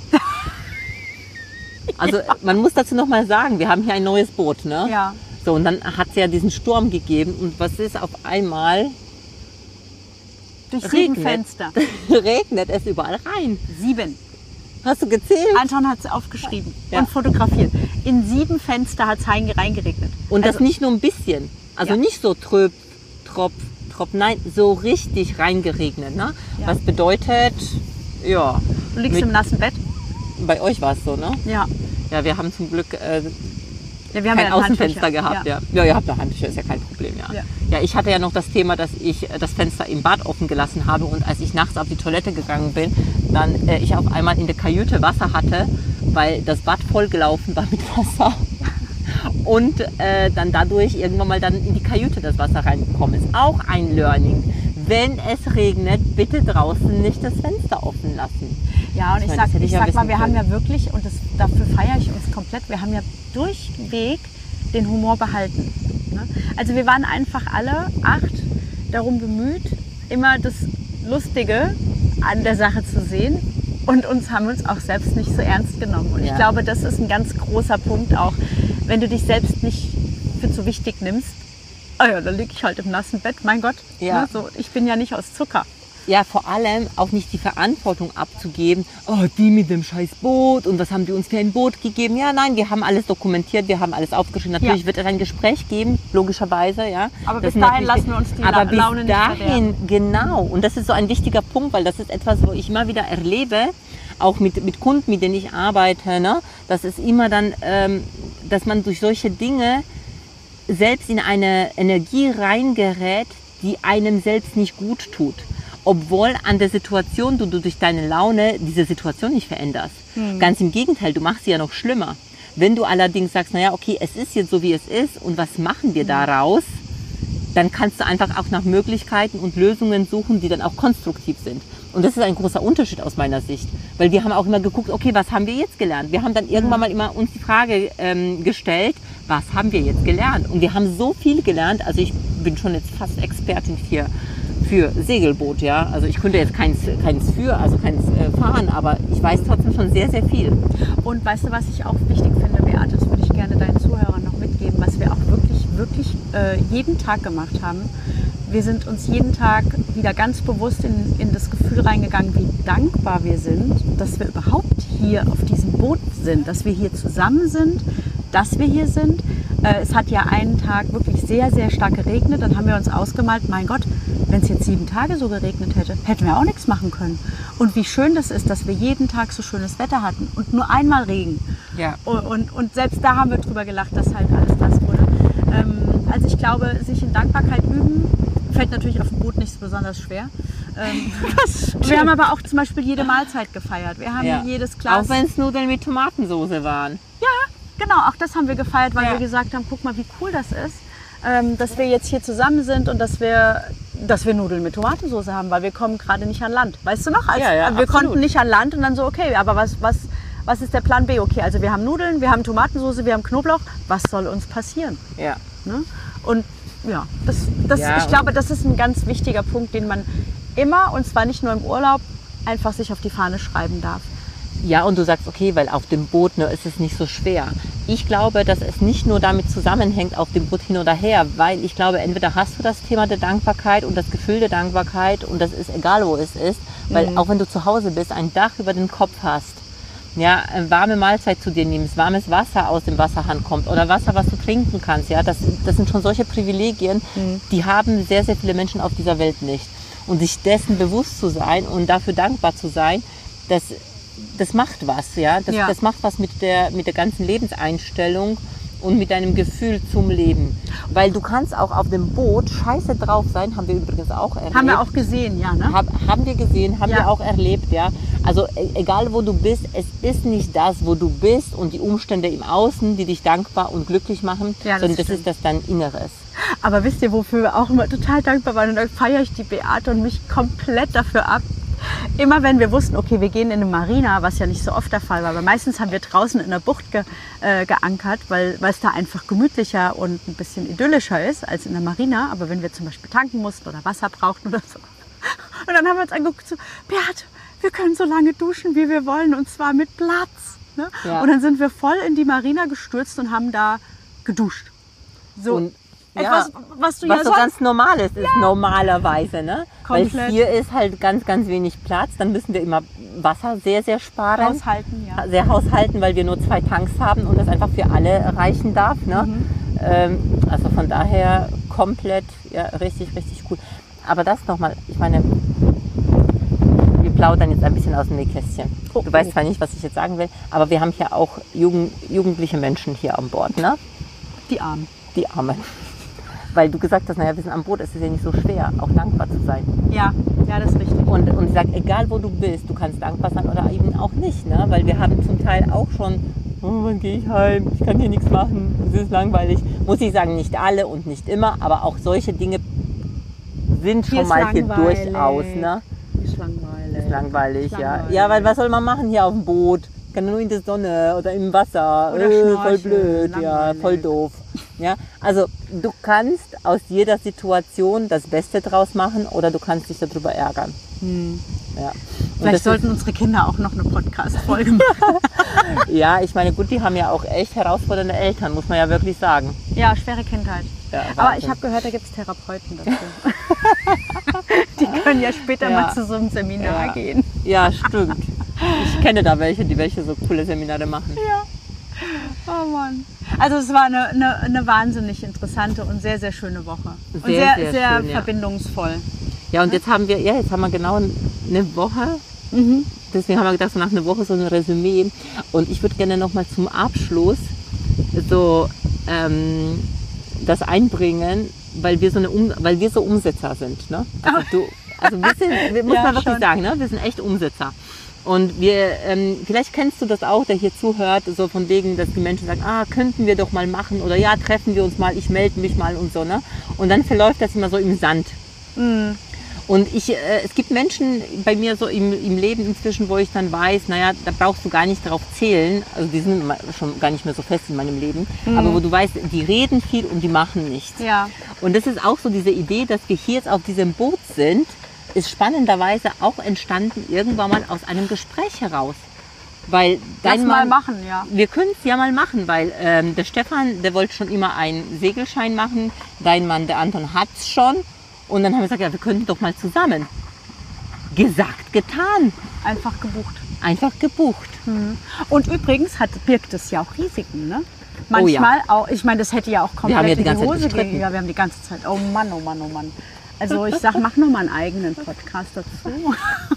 [SPEAKER 2] Also man muss dazu noch mal sagen, wir haben hier ein neues Boot, ne?
[SPEAKER 3] Ja.
[SPEAKER 2] So, und dann hat es ja diesen Sturm gegeben und was ist auf einmal?
[SPEAKER 3] Durch sieben
[SPEAKER 2] Regnet.
[SPEAKER 3] Fenster.
[SPEAKER 2] Regnet es überall rein.
[SPEAKER 3] Sieben.
[SPEAKER 2] Hast du gezählt?
[SPEAKER 3] Anton hat es aufgeschrieben
[SPEAKER 2] Ja.
[SPEAKER 3] und fotografiert. In sieben Fenster hat es reingeregnet.
[SPEAKER 2] Und das
[SPEAKER 3] Also-
[SPEAKER 2] nicht nur ein bisschen. Also
[SPEAKER 3] Ja.
[SPEAKER 2] nicht so tröp, trop, trop, nein, so richtig reingeregnet. Ne?
[SPEAKER 3] Ja.
[SPEAKER 2] Was bedeutet, ja,
[SPEAKER 3] Du liegst
[SPEAKER 2] mit-
[SPEAKER 3] im nassen Bett?
[SPEAKER 2] bei euch war es so, ne?
[SPEAKER 3] Ja.
[SPEAKER 2] Ja, wir haben zum Glück äh,
[SPEAKER 3] ja wir haben
[SPEAKER 2] kein
[SPEAKER 3] ja
[SPEAKER 2] Außenfenster
[SPEAKER 3] Handtücher.
[SPEAKER 2] gehabt.
[SPEAKER 3] Ja.
[SPEAKER 2] Ja. Ja, ihr habt noch Handtücher, ist ja kein Problem. Ja.
[SPEAKER 3] Ja.
[SPEAKER 2] Ja, ich hatte ja noch das Thema, dass ich äh, das Fenster im Bad offen gelassen habe und als ich nachts auf die Toilette gegangen bin, dann äh, ich auf einmal in der Kajüte Wasser hatte, weil das Bad vollgelaufen war mit Wasser. Und äh, dann dadurch irgendwann mal dann in die Kajüte das Wasser reingekommen ist. Auch ein Learning. Wenn es regnet, bitte draußen nicht das Fenster offen lassen.
[SPEAKER 3] Ja, und ich,
[SPEAKER 2] meine,
[SPEAKER 3] sag,
[SPEAKER 2] das hätte
[SPEAKER 3] ich
[SPEAKER 2] ich ja
[SPEAKER 3] sag mal,
[SPEAKER 2] wissen
[SPEAKER 3] wir haben
[SPEAKER 2] können.
[SPEAKER 3] ja wirklich, und das, dafür feiere ich uns komplett, wir haben ja durchweg den Humor behalten. Ne? Also wir waren einfach alle acht darum bemüht, immer das Lustige an der Sache zu sehen und uns haben uns auch selbst nicht so ernst genommen. Und ich
[SPEAKER 2] Ja.
[SPEAKER 3] glaube, das ist ein ganz großer Punkt auch, wenn du dich selbst nicht für zu wichtig nimmst. Oh ja, dann liege ich halt im nassen Bett, mein Gott.
[SPEAKER 2] Ja.
[SPEAKER 3] Ne, so, ich bin ja nicht aus Zucker.
[SPEAKER 2] Ja, vor allem auch nicht die Verantwortung abzugeben, oh, die mit dem scheiß Boot und was haben die uns für ein Boot gegeben? Ja, nein, wir haben alles dokumentiert, wir haben alles aufgeschrieben. Natürlich
[SPEAKER 3] Ja.
[SPEAKER 2] wird es ein Gespräch geben, logischerweise, ja.
[SPEAKER 3] Aber
[SPEAKER 2] Das
[SPEAKER 3] bis
[SPEAKER 2] sind
[SPEAKER 3] dahin
[SPEAKER 2] natürlich-
[SPEAKER 3] lassen wir uns die
[SPEAKER 2] Aber
[SPEAKER 3] La-
[SPEAKER 2] bis
[SPEAKER 3] Laune nicht
[SPEAKER 2] dahin,
[SPEAKER 3] verderben.
[SPEAKER 2] genau. Und das ist so ein wichtiger Punkt, weil das ist etwas, wo ich immer wieder erlebe, auch mit, mit Kunden, mit denen ich arbeite, ne? Das ist immer dann, ähm, dass man durch solche Dinge selbst in eine Energie reingerät, die einem selbst nicht gut tut. Obwohl an der Situation du, du durch deine Laune diese Situation nicht veränderst. Ganz im Gegenteil, du machst sie ja noch schlimmer. Wenn du allerdings sagst, naja, okay, es ist jetzt so, wie es ist und was machen wir daraus, dann kannst du einfach auch nach Möglichkeiten und Lösungen suchen, die dann auch konstruktiv sind. Und das ist ein großer Unterschied aus meiner Sicht. Weil wir haben auch immer geguckt, okay, was haben wir jetzt gelernt? Wir haben dann irgendwann mal immer uns die Frage ähm, gestellt, was haben wir jetzt gelernt? Und wir haben so viel gelernt, also ich bin schon jetzt fast Expertin für, für Segelboot, ja. Also ich könnte jetzt keins, keins für, also keins äh, fahren, aber ich weiß trotzdem schon sehr, sehr viel.
[SPEAKER 3] Und weißt du, was ich auch wichtig finde, Beate, das würde ich gerne deinen Zuhörern noch mitgeben, was wir auch wirklich, wirklich äh, jeden Tag gemacht haben. Wir sind uns jeden Tag wieder ganz bewusst in, in das Gefühl reingegangen, wie dankbar wir sind, dass wir überhaupt hier auf diesem Boot sind, dass wir hier zusammen sind, dass wir hier sind. Äh, es hat ja einen Tag wirklich sehr, sehr stark geregnet. Dann haben wir uns ausgemalt, mein Gott, wenn es jetzt sieben Tage so geregnet hätte, hätten wir auch nichts machen können. Und wie schön das ist, dass wir jeden Tag so schönes Wetter hatten und nur einmal Regen.
[SPEAKER 2] Ja.
[SPEAKER 3] Und, und, und selbst da haben wir drüber gelacht, dass halt alles das wurde. Ähm, also ich glaube, sich in Dankbarkeit üben, fällt natürlich auf dem Boot nicht so besonders schwer. Ähm, wir haben aber auch zum Beispiel jede Mahlzeit gefeiert. Wir haben
[SPEAKER 2] Ja.
[SPEAKER 3] jedes Glas...
[SPEAKER 2] Auch wenn es Nudeln mit Tomatensoße waren.
[SPEAKER 3] Genau, auch das haben wir gefeiert, weil
[SPEAKER 2] Ja.
[SPEAKER 3] wir gesagt haben, guck mal, wie cool das ist, ähm, dass wir jetzt hier zusammen sind und dass wir, dass wir Nudeln mit Tomatensauce haben, weil wir kommen gerade nicht an Land. Weißt du noch? Als,
[SPEAKER 2] Ja, ja,
[SPEAKER 3] wir
[SPEAKER 2] absolut.
[SPEAKER 3] konnten nicht an Land und dann so, okay, aber was, was, was ist der Plan B? Okay, also wir haben Nudeln, wir haben Tomatensauce, wir haben Knoblauch. Was soll uns passieren?
[SPEAKER 2] Ja.
[SPEAKER 3] Ne? Und ja, das, das,
[SPEAKER 2] Ja,
[SPEAKER 3] ich glaube, das ist ein ganz wichtiger Punkt, den man immer, und zwar nicht nur im Urlaub, einfach sich auf die Fahne schreiben darf.
[SPEAKER 2] Ja, und du sagst, okay, weil auf dem Boot ne, ist es nicht so schwer. Ich glaube, dass es nicht nur damit zusammenhängt, auf dem Boot hin oder her, weil ich glaube, entweder hast du das Thema der Dankbarkeit und das Gefühl der Dankbarkeit und das ist egal, wo es ist, weil
[SPEAKER 3] Mhm.
[SPEAKER 2] auch wenn du zu Hause bist, ein Dach über den Kopf hast, ja, eine warme Mahlzeit zu dir nimmst, warmes Wasser aus dem Wasserhahn kommt oder Wasser, was du trinken kannst, ja, das, das sind schon solche Privilegien,
[SPEAKER 3] Mhm.
[SPEAKER 2] die haben sehr, sehr viele Menschen auf dieser Welt nicht. Und sich dessen bewusst zu sein und dafür dankbar zu sein, das das macht was, ja. Das,
[SPEAKER 3] Ja.
[SPEAKER 2] das macht was mit der, mit der ganzen Lebenseinstellung und mit deinem Gefühl zum Leben. Weil du kannst auch auf dem Boot scheiße drauf sein, haben wir übrigens auch erlebt.
[SPEAKER 3] Haben wir auch gesehen, ja, ne?
[SPEAKER 2] Hab, haben wir gesehen, haben
[SPEAKER 3] Ja.
[SPEAKER 2] wir auch erlebt, ja. Also e- egal wo du bist, es ist nicht das, wo du bist und die Umstände im Außen, die dich dankbar und glücklich machen,
[SPEAKER 3] Ja, das
[SPEAKER 2] sondern das
[SPEAKER 3] stimmt.
[SPEAKER 2] ist das dein Inneres.
[SPEAKER 3] Aber wisst ihr, wofür wir auch immer total dankbar waren? Und da feiere ich die Beate und mich komplett dafür ab. Immer wenn wir wussten, okay, wir gehen in eine Marina, was ja nicht so oft der Fall war, aber meistens haben wir draußen in der Bucht ge, äh, geankert, weil weil es da einfach gemütlicher und ein bisschen idyllischer ist als in der Marina. Aber wenn wir zum Beispiel tanken mussten oder Wasser brauchten oder so. Und dann haben wir uns angeguckt, so, Beate, wir können so lange duschen, wie wir wollen, und zwar mit Platz. Ne?
[SPEAKER 2] Ja.
[SPEAKER 3] Und dann sind wir voll in die Marina gestürzt und haben da geduscht. So.
[SPEAKER 2] Und
[SPEAKER 3] Etwas, was du
[SPEAKER 2] was
[SPEAKER 3] ja
[SPEAKER 2] so
[SPEAKER 3] sonst...
[SPEAKER 2] ganz normal ist, ist normalerweise. Ne?
[SPEAKER 3] Komplett.
[SPEAKER 2] Weil hier ist halt ganz, ganz wenig Platz. Dann müssen wir immer Wasser sehr, sehr sparen.
[SPEAKER 3] Haushalten, ja.
[SPEAKER 2] Sehr haushalten, weil wir nur zwei Tanks haben und das einfach für alle reichen darf. Ne?
[SPEAKER 3] Mhm.
[SPEAKER 2] Ähm, also von daher komplett, ja, richtig, richtig cool. Aber das nochmal, ich meine, wir plaudern jetzt ein bisschen aus dem Nähkästchen.
[SPEAKER 3] Oh,
[SPEAKER 2] du weißt
[SPEAKER 3] oh.
[SPEAKER 2] zwar nicht, was ich jetzt sagen will, aber wir haben hier auch Jugend, jugendliche Menschen hier an Bord, ne?
[SPEAKER 3] Die Armen.
[SPEAKER 2] Die Armen. Weil du gesagt hast, naja, wir sind an Bord, es ist ja nicht so schwer, auch dankbar zu sein.
[SPEAKER 3] Ja, ja, das ist richtig.
[SPEAKER 2] Und, und ich sage, egal wo du bist, du kannst dankbar sein oder eben auch nicht, ne? Weil wir haben zum Teil auch schon, oh, wann gehe ich heim, ich kann hier nichts machen, es ist langweilig. Muss ich sagen, nicht alle und nicht immer, aber auch solche Dinge sind
[SPEAKER 3] Hier
[SPEAKER 2] schon
[SPEAKER 3] ist
[SPEAKER 2] mal hier
[SPEAKER 3] langweilig.
[SPEAKER 2] durchaus, ne?
[SPEAKER 3] Ist langweilig.
[SPEAKER 2] Ist langweilig,
[SPEAKER 3] Ist
[SPEAKER 2] ja.
[SPEAKER 3] langweilig.
[SPEAKER 2] Ja, weil was soll man machen hier auf dem Boot? Kann nur in der Sonne oder im Wasser.
[SPEAKER 3] Oder
[SPEAKER 2] äh, voll
[SPEAKER 3] schnorcheln,
[SPEAKER 2] blöd, ja,
[SPEAKER 3] langweilig.
[SPEAKER 2] voll doof. Ja, also du kannst aus jeder Situation das Beste draus machen oder du kannst dich darüber ärgern.
[SPEAKER 3] Hm.
[SPEAKER 2] Ja. Und
[SPEAKER 3] Vielleicht
[SPEAKER 2] das
[SPEAKER 3] sollten unsere Kinder auch noch eine Podcast-Folge machen.
[SPEAKER 2] ist, ja, ich meine, gut, die haben ja auch echt herausfordernde Eltern, muss man ja wirklich sagen.
[SPEAKER 3] Ja, schwere Kindheit.
[SPEAKER 2] Ja,
[SPEAKER 3] Aber
[SPEAKER 2] Wahnsinn.
[SPEAKER 3] ich habe gehört, da gibt es Therapeuten dazu. Die können ja später
[SPEAKER 2] Ja.
[SPEAKER 3] mal zu so einem Seminar
[SPEAKER 2] Ja.
[SPEAKER 3] gehen.
[SPEAKER 2] Ja, stimmt. Ich kenne da welche, die welche so coole Seminare machen.
[SPEAKER 3] Ja. Oh Mann. Also es war eine, eine, eine wahnsinnig interessante und sehr, sehr schöne Woche. Und
[SPEAKER 2] Sehr,
[SPEAKER 3] sehr,
[SPEAKER 2] sehr
[SPEAKER 3] sehr,
[SPEAKER 2] schön, ja.
[SPEAKER 3] verbindungsvoll.
[SPEAKER 2] Ja, und jetzt haben wir, ja, jetzt haben wir genau eine Woche.
[SPEAKER 3] Mhm.
[SPEAKER 2] Deswegen haben wir gedacht, so nach einer Woche so ein Resümee. Und ich würde gerne nochmal zum Abschluss so ähm, das einbringen, weil wir so eine um, weil wir so Umsetzer sind. Ne? Also, du, also wir sind, wir, muss
[SPEAKER 3] Ja,
[SPEAKER 2] man wirklich
[SPEAKER 3] schon.
[SPEAKER 2] sagen, ne? Wir sind echt Umsetzer. Und wir, ähm, vielleicht kennst du das auch, der hier zuhört, so von wegen, dass die Menschen sagen, ah, könnten wir doch mal machen oder ja, treffen wir uns mal, ich melde mich mal und so. Ne? Und dann verläuft das immer so im Sand.
[SPEAKER 3] Mhm.
[SPEAKER 2] Und ich, äh, es gibt Menschen bei mir so im, im Leben inzwischen, wo ich dann weiß, naja, da brauchst du gar nicht drauf zählen, also die sind schon gar nicht mehr so fest in meinem Leben,
[SPEAKER 3] Mhm.
[SPEAKER 2] aber wo du weißt, die reden viel und die machen nichts.
[SPEAKER 3] Ja.
[SPEAKER 2] Und das ist auch so diese Idee, dass wir hier jetzt auf diesem Boot sind, ist spannenderweise auch entstanden irgendwann mal aus einem Gespräch heraus. Weil dein
[SPEAKER 3] Lass mal
[SPEAKER 2] Mann,
[SPEAKER 3] machen, ja.
[SPEAKER 2] wir können es ja mal machen, weil ähm, der Stefan, der wollte schon immer einen Segelschein machen, dein Mann, der Anton, hat es schon. Und dann haben wir gesagt, ja, wir könnten doch mal zusammen. Gesagt, getan.
[SPEAKER 3] Einfach gebucht.
[SPEAKER 2] Einfach gebucht.
[SPEAKER 3] Und übrigens hat, birgt es ja auch Risiken, ne?
[SPEAKER 2] Oh ja.
[SPEAKER 3] Manchmal auch, ich meine, das hätte ja auch komplett
[SPEAKER 2] haben ja die
[SPEAKER 3] in
[SPEAKER 2] ganze
[SPEAKER 3] die
[SPEAKER 2] Zeit
[SPEAKER 3] Hose
[SPEAKER 2] gestritten.
[SPEAKER 3] gehen. Ja, wir haben die ganze Zeit, oh Mann, oh Mann, oh Mann. Also ich sag, mach noch mal einen eigenen Podcast dazu.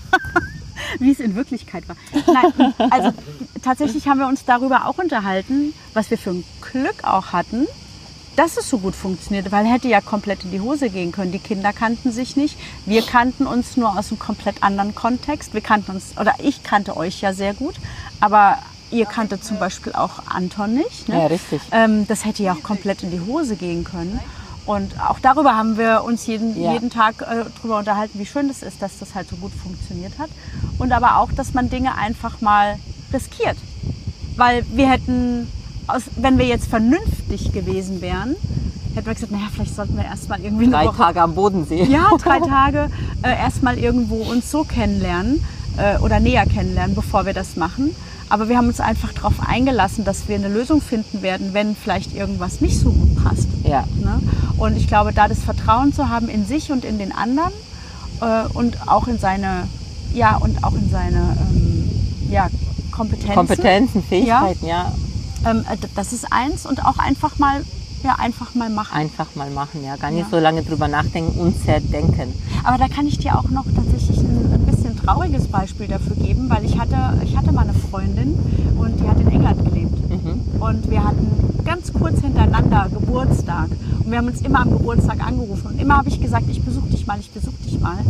[SPEAKER 3] Wie es in Wirklichkeit war. Nein, also tatsächlich haben wir uns darüber auch unterhalten, was wir für ein Glück auch hatten, dass es so gut funktioniert, weil hätte ja komplett in die Hose gehen können. Die Kinder kannten sich nicht. Wir kannten uns nur aus einem komplett anderen Kontext. Wir kannten uns, oder ich kannte euch ja sehr gut, aber ihr kanntet zum Beispiel auch Anton nicht. Ne?
[SPEAKER 2] Ja, richtig.
[SPEAKER 3] Ähm, das hätte ja auch komplett in die Hose gehen können. Und auch darüber haben wir uns jeden,
[SPEAKER 2] Ja.
[SPEAKER 3] jeden Tag äh, drüber unterhalten, wie schön das ist, dass das halt so gut funktioniert hat. Und aber auch, dass man Dinge einfach mal riskiert. Weil wir hätten, aus, wenn wir jetzt vernünftig gewesen wären, hätten wir gesagt, naja, vielleicht sollten wir erst mal irgendwie eine
[SPEAKER 2] Drei
[SPEAKER 3] Woche,
[SPEAKER 2] Tage am Bodensee.
[SPEAKER 3] ja, drei Tage äh, erst mal irgendwo uns so kennenlernen äh, oder näher kennenlernen, bevor wir das machen. Aber wir haben uns einfach darauf eingelassen, dass wir eine Lösung finden werden, wenn vielleicht irgendwas nicht so gut passt.
[SPEAKER 2] Ja.
[SPEAKER 3] Ne? Und ich glaube, da das Vertrauen zu haben in sich und in den anderen äh, und auch in seine, ja, und auch in seine ähm, ja, Kompetenzen.
[SPEAKER 2] Kompetenzen, Fähigkeiten, ja.
[SPEAKER 3] Ähm, äh, das ist eins und auch einfach mal, ja, einfach mal machen.
[SPEAKER 2] Einfach mal machen, ja. Gar nicht
[SPEAKER 3] Ja.
[SPEAKER 2] so lange drüber nachdenken und zerdenken.
[SPEAKER 3] Aber da kann ich dir auch noch tatsächlich ein, ein bisschen trauriges Beispiel dafür geben, weil ich hatte, ich hatte mal eine Freundin und die hat in England gelebt.
[SPEAKER 2] Mhm.
[SPEAKER 3] Und wir hatten ganz kurz hintereinander Geburtstag. Und wir haben uns immer am Geburtstag angerufen. Und immer habe ich gesagt, ich besuche dich mal, ich besuche dich mal.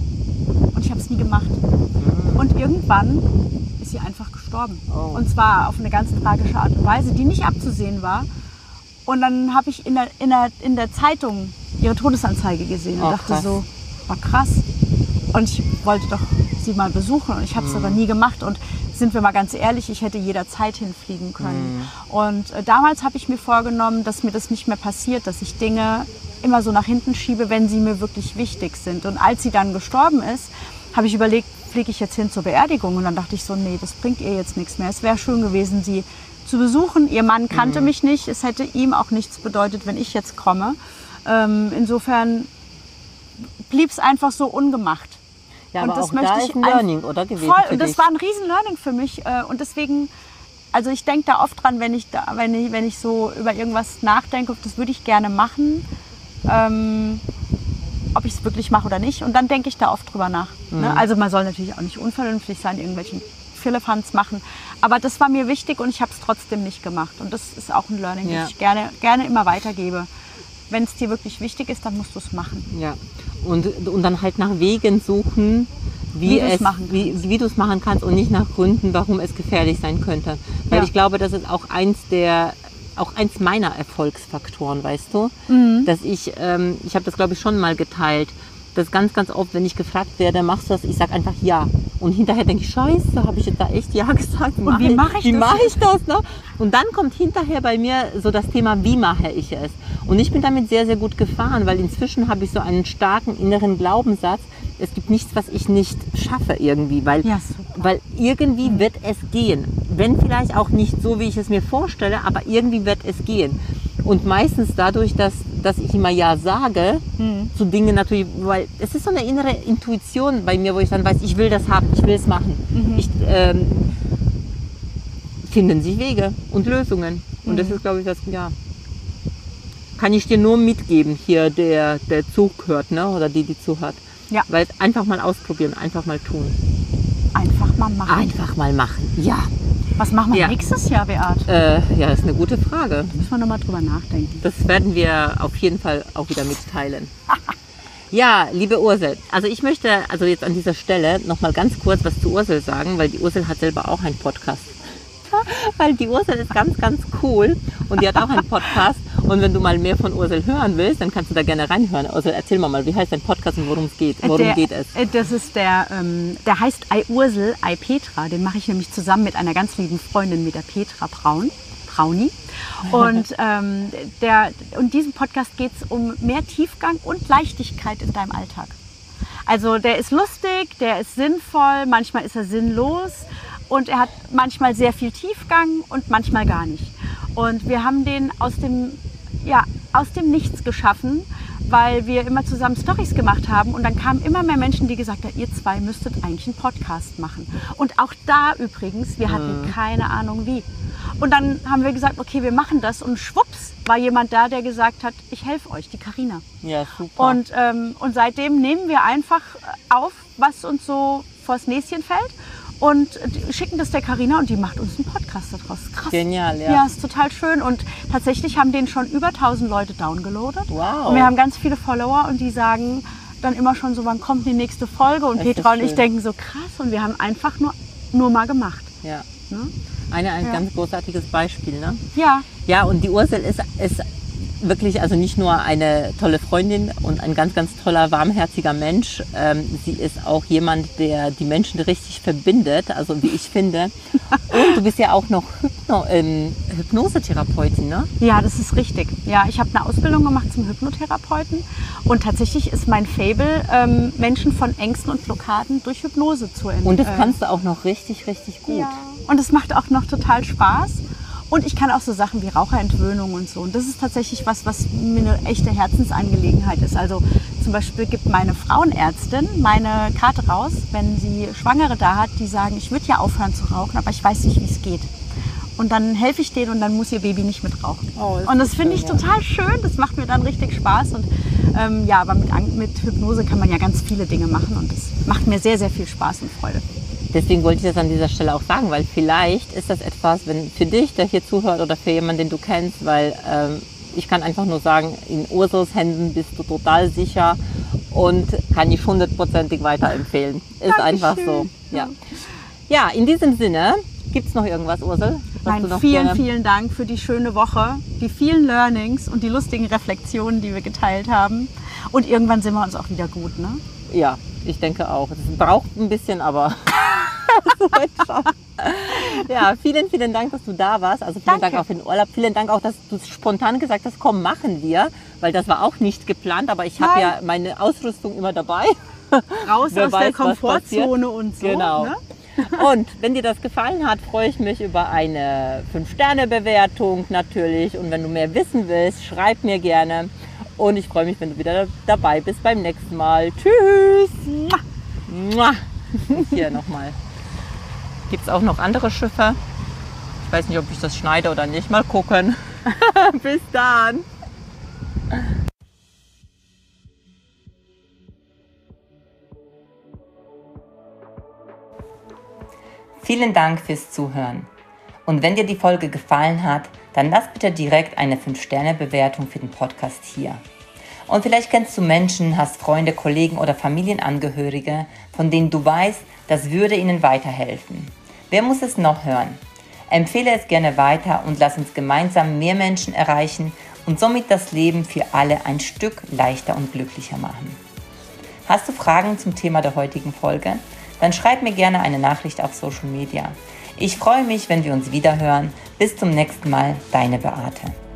[SPEAKER 3] Und ich habe es nie gemacht. Und irgendwann ist sie einfach gestorben.
[SPEAKER 2] Oh.
[SPEAKER 3] Und zwar auf eine ganz tragische Art und Weise, die nicht abzusehen war. Und dann habe ich in der, in, der, in der Zeitung ihre Todesanzeige gesehen und
[SPEAKER 2] Oh,
[SPEAKER 3] dachte
[SPEAKER 2] krass.
[SPEAKER 3] so, war krass. Und ich wollte doch sie mal besuchen und ich habe es aber nie gemacht. Und sind wir mal ganz ehrlich, ich hätte jederzeit hinfliegen können. Und äh, damals habe ich mir vorgenommen, dass mir das nicht mehr passiert, dass ich Dinge immer so nach hinten schiebe, wenn sie mir wirklich wichtig sind. Und als sie dann gestorben ist, habe ich überlegt, fliege ich jetzt hin zur Beerdigung? Und dann dachte ich so, nee, das bringt ihr jetzt nichts mehr. Es wäre schön gewesen, sie zu besuchen. Ihr Mann kannte
[SPEAKER 2] Mhm.
[SPEAKER 3] mich nicht. Es hätte ihm auch nichts bedeutet, wenn ich jetzt komme. Ähm, insofern blieb es einfach so ungemacht.
[SPEAKER 2] Ja,
[SPEAKER 3] und
[SPEAKER 2] aber
[SPEAKER 3] das
[SPEAKER 2] auch
[SPEAKER 3] möchte
[SPEAKER 2] da
[SPEAKER 3] ich
[SPEAKER 2] ist ein
[SPEAKER 3] ein-
[SPEAKER 2] Learning, oder gewesen
[SPEAKER 3] Voll,
[SPEAKER 2] für
[SPEAKER 3] und das
[SPEAKER 2] dich?
[SPEAKER 3] war ein riesen Learning für mich. äh, Und deswegen, also ich denke da oft dran, wenn ich, da, wenn ich, wenn ich so über irgendwas nachdenke, das würde ich gerne machen, ähm, ob ich es wirklich mache oder nicht. Und dann denke ich da oft drüber nach.
[SPEAKER 2] Mhm.
[SPEAKER 3] Ne? Also man soll natürlich auch nicht unvernünftig sein, irgendwelchen Firlefanz machen. Aber das war mir wichtig und ich habe es trotzdem nicht gemacht. Und das ist auch ein Learning,
[SPEAKER 2] Ja.
[SPEAKER 3] das ich gerne, gerne immer weitergebe. Wenn es dir wirklich wichtig ist, dann musst du es machen.
[SPEAKER 2] Ja, und, und dann halt nach Wegen suchen, wie,
[SPEAKER 3] Wie du's
[SPEAKER 2] es,
[SPEAKER 3] machen
[SPEAKER 2] wie, wie du es machen kannst und nicht nach Gründen, warum es gefährlich sein könnte. Weil
[SPEAKER 3] Ja.
[SPEAKER 2] ich glaube, das ist auch eins der, auch eins meiner Erfolgsfaktoren, weißt du,
[SPEAKER 3] Mhm.
[SPEAKER 2] dass ich, ähm, ich habe das glaube ich schon mal geteilt, dass ganz, ganz oft, wenn ich gefragt werde, machst du das, ich sage einfach ja. Und hinterher denke ich, scheiße, habe ich jetzt da echt ja gesagt?
[SPEAKER 3] Und wie mache ich
[SPEAKER 2] wie
[SPEAKER 3] das
[SPEAKER 2] Mach ich das? Ne? Und dann kommt hinterher bei mir so das Thema, wie mache ich es? Und ich bin damit sehr, sehr gut gefahren, weil inzwischen habe ich so einen starken inneren Glaubenssatz, es gibt nichts, was ich nicht schaffe irgendwie, weil,
[SPEAKER 3] Ja, super.
[SPEAKER 2] weil irgendwie wird es gehen. Wenn vielleicht auch nicht so, wie ich es mir vorstelle, aber irgendwie wird es gehen. Und meistens dadurch, dass, dass ich immer Ja sage
[SPEAKER 3] Mhm.
[SPEAKER 2] zu Dingen natürlich, weil es ist so eine innere Intuition bei mir, wo ich dann weiß, ich will das haben, ich will es machen.
[SPEAKER 3] Mhm.
[SPEAKER 2] Ich, ähm, finden sich Wege und Lösungen. Und das
[SPEAKER 3] Mhm.
[SPEAKER 2] ist, glaube ich, das, ja, kann ich dir nur mitgeben, hier der, der zuhört, ne? Oder die, die zuhört.
[SPEAKER 3] Ja.
[SPEAKER 2] Weil einfach mal ausprobieren, einfach mal tun.
[SPEAKER 3] Einfach mal machen.
[SPEAKER 2] Einfach mal machen, ja.
[SPEAKER 3] Was machen wir
[SPEAKER 2] Ja.
[SPEAKER 3] nächstes Jahr, Beat?
[SPEAKER 2] Äh, ja, ist eine gute Frage.
[SPEAKER 3] Müssen wir nochmal drüber nachdenken.
[SPEAKER 2] Das werden wir auf jeden Fall auch wieder mitteilen. Ja, liebe Ursel, also ich möchte also jetzt an dieser Stelle noch mal ganz kurz was zu Ursel sagen, weil die Ursel hat selber auch einen Podcast. Weil die Ursel ist ganz, ganz cool und die hat auch einen Podcast. Und wenn du mal mehr von Ursel hören willst, dann kannst du da gerne reinhören. Ursel, erzähl mal mal, wie heißt dein Podcast und worum es geht? Worum
[SPEAKER 3] der,
[SPEAKER 2] geht es?
[SPEAKER 3] äh, Das ist der, ähm, der heißt I Ursel, I Petra. Den mache ich nämlich zusammen mit einer ganz lieben Freundin, mit der Petra Braun. Brauni. Und, ähm, der, und diesem Podcast geht es um mehr Tiefgang und Leichtigkeit in deinem Alltag. Also der ist lustig, der ist sinnvoll, manchmal ist er sinnlos und er hat manchmal sehr viel Tiefgang und manchmal gar nicht. Und wir haben den aus dem, ja, aus dem Nichts geschaffen, weil wir immer zusammen Storys gemacht haben und dann kamen immer mehr Menschen, die gesagt haben, ihr zwei müsstet eigentlich einen Podcast machen. Und auch da übrigens, wir hatten
[SPEAKER 2] Mhm.
[SPEAKER 3] keine Ahnung wie. Und dann haben wir gesagt, okay, wir machen das und schwupps war jemand da, der gesagt hat, ich helfe euch, die Carina.
[SPEAKER 2] Ja, super.
[SPEAKER 3] Und, ähm, und seitdem nehmen wir einfach auf, was uns so vors Näschen fällt und schicken das der Carina und die macht uns einen Podcast daraus. Krass.
[SPEAKER 2] Genial, ja.
[SPEAKER 3] Ja, ist total schön und tatsächlich haben den schon über tausend Leute downgeloadet.
[SPEAKER 2] Wow.
[SPEAKER 3] Und wir haben ganz viele Follower und die sagen dann immer schon so, wann kommt die nächste Folge? Und
[SPEAKER 2] Das ist
[SPEAKER 3] Petra und ich
[SPEAKER 2] schön.
[SPEAKER 3] denken so, krass, und wir haben einfach nur, nur mal gemacht.
[SPEAKER 2] Ja.
[SPEAKER 3] Ne?
[SPEAKER 2] Eine, ein
[SPEAKER 3] Ja.
[SPEAKER 2] ganz großartiges Beispiel, ne?
[SPEAKER 3] Ja,
[SPEAKER 2] Ja, und die Ursel ist, ist wirklich also nicht nur eine tolle Freundin und ein ganz, ganz toller, warmherziger Mensch. Ähm, sie ist auch jemand, der die Menschen richtig verbindet, also wie ich finde. Und du bist ja auch noch Hypno, ähm, Hypnosetherapeutin, ne?
[SPEAKER 3] ja, das ist richtig. Ja, ich habe eine Ausbildung gemacht zum Hypnotherapeuten und tatsächlich ist mein Faible, ähm, Menschen von Ängsten und Blockaden durch Hypnose zu entwickeln.
[SPEAKER 2] Und das kannst du auch noch richtig, richtig gut.
[SPEAKER 3] Ja. Und es macht auch noch total Spaß. Und ich kann auch so Sachen wie Raucherentwöhnung und so. Und das ist tatsächlich was, was mir eine echte Herzensangelegenheit ist. Also zum Beispiel gibt meine Frauenärztin meine Karte raus, wenn sie Schwangere da hat, die sagen, ich würde ja aufhören zu rauchen, aber ich weiß nicht, wie es geht. Und dann helfe ich denen und dann muss ihr Baby nicht mit rauchen.
[SPEAKER 2] Oh, das
[SPEAKER 3] und das
[SPEAKER 2] ist
[SPEAKER 3] finde
[SPEAKER 2] schön,
[SPEAKER 3] ich
[SPEAKER 2] ja.
[SPEAKER 3] total schön. Das macht mir dann richtig Spaß. Und ähm, ja, aber mit, Ang- mit Hypnose kann man ja ganz viele Dinge machen. Und das macht mir sehr, sehr viel Spaß und Freude.
[SPEAKER 2] Deswegen wollte ich das an dieser Stelle auch sagen, weil vielleicht ist das etwas, wenn für dich, der hier zuhört oder für jemanden, den du kennst, weil ähm, ich kann einfach nur sagen, in Ursels Händen bist du total sicher und kann ich hundertprozentig weiterempfehlen. Ist
[SPEAKER 3] Dankeschön.
[SPEAKER 2] einfach so. Ja. Ja, in diesem Sinne, gibt es noch irgendwas, Ursel? was
[SPEAKER 3] Nein,
[SPEAKER 2] du noch
[SPEAKER 3] vielen,
[SPEAKER 2] gerne-
[SPEAKER 3] vielen Dank für die schöne Woche, die vielen Learnings und die lustigen Reflexionen, die wir geteilt haben. Und irgendwann sind wir uns auch wieder gut, ne?
[SPEAKER 2] Ja, ich denke auch. Es braucht ein bisschen, aber es wird schon. Ja, vielen, vielen Dank, dass du da warst. Also vielen
[SPEAKER 3] Danke.
[SPEAKER 2] Dank auch für den Urlaub. Vielen Dank auch, dass du spontan gesagt hast, komm, machen wir. Weil das war auch nicht geplant, aber ich habe
[SPEAKER 3] Nein.
[SPEAKER 2] ja meine Ausrüstung immer dabei.
[SPEAKER 3] Raus
[SPEAKER 2] Wer
[SPEAKER 3] aus
[SPEAKER 2] weiß,
[SPEAKER 3] der
[SPEAKER 2] was passiert.
[SPEAKER 3] Komfortzone und so.
[SPEAKER 2] Genau.
[SPEAKER 3] Ne?
[SPEAKER 2] Und wenn dir das gefallen hat, freue ich mich über eine fünf Sterne Bewertung natürlich. Und wenn du mehr wissen willst, schreib mir gerne. Und ich freue mich, wenn du wieder dabei bist beim nächsten Mal. Tschüss! Mua. Hier nochmal. Gibt es auch noch andere Schiffe? Ich weiß nicht, ob ich das schneide oder nicht. Mal gucken. Bis dann!
[SPEAKER 1] Vielen Dank fürs Zuhören. Und wenn dir die Folge gefallen hat, dann lass bitte direkt eine fünf Sterne Bewertung für den Podcast hier. Und vielleicht kennst du Menschen, hast Freunde, Kollegen oder Familienangehörige, von denen du weißt, das würde ihnen weiterhelfen. Wer muss es noch hören? Empfehle es gerne weiter und lass uns gemeinsam mehr Menschen erreichen und somit das Leben für alle ein Stück leichter und glücklicher machen. Hast du Fragen zum Thema der heutigen Folge? Dann schreib mir gerne eine Nachricht auf Social Media. Ich freue mich, wenn wir uns wiederhören. Bis zum nächsten Mal, deine Beate.